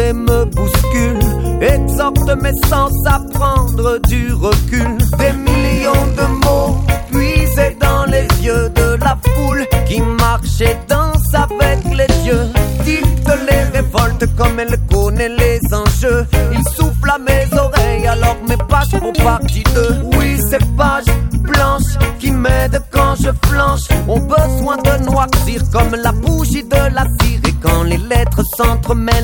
et me bouscule, exhorte mes sens à prendre du recul. Des millions de mots puisés dans les yeux de la foule qui marche et danse avec les dieux. Dicte les révoltes comme elle connaît les enjeux. Il souffle à mes oreilles alors mes pages font partie d'eux. Oui, ces pages blanches qui m'aident quand je flanche ont besoin de noircir comme la bougie de la cire. Et quand les lettres s'entremêlent,